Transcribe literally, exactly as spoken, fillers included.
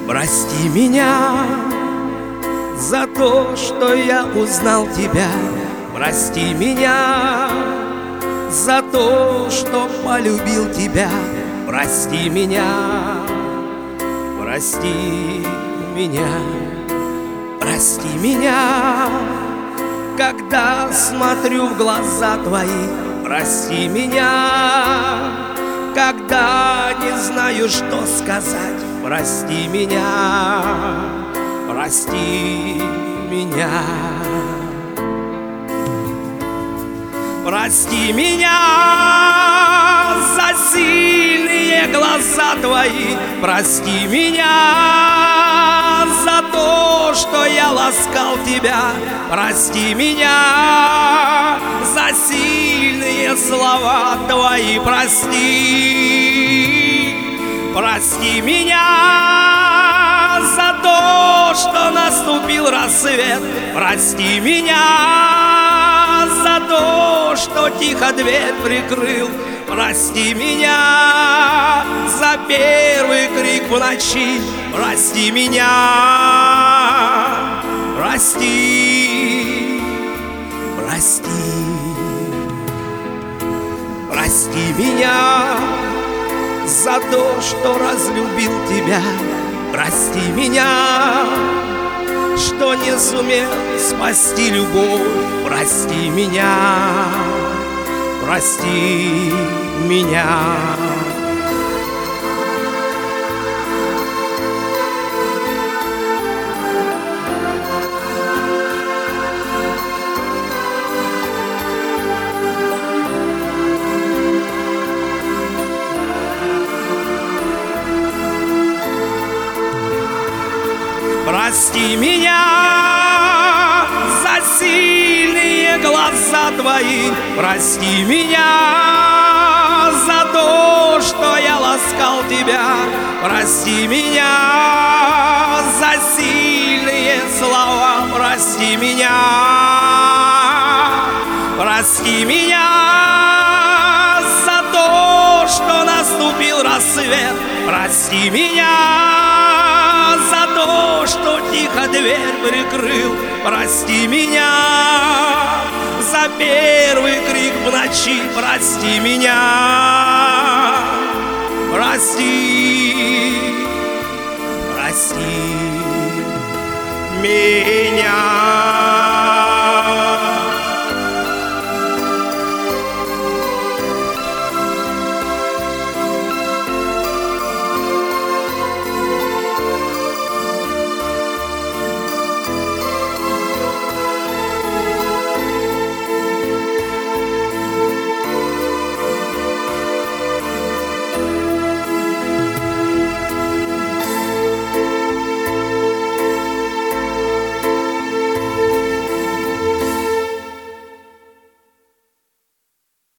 Прости меня за то, что я узнал тебя. Прости меня за то, что полюбил тебя. Прости меня, прости меня, прости меня, когда смотрю в глаза твои. Прости меня, когда не знаю, что сказать. Прости меня, прости меня. Прости меня за сильные глаза твои. Прости меня за то, что я ласкал тебя. Прости меня за сильные слова твои. Прости, прости меня за то, что наступил рассвет. Прости меня за то, что тихо дверь прикрыл. Прости меня за первый крик в ночи. Прости меня, прости, прости. Прости меня за то, что разлюбил тебя. Прости меня, что не сумел спасти любовь. Прости меня, прости меня. Прости меня за сильные глаза твои. Прости меня за то, что я ласкал тебя. Прости меня за сильные слова. Прости меня, прости меня за то, что наступил рассвет. Прости меня за то, что тихо дверь прикрыл. Прости меня за первый крик в ночи. Прости меня, прости.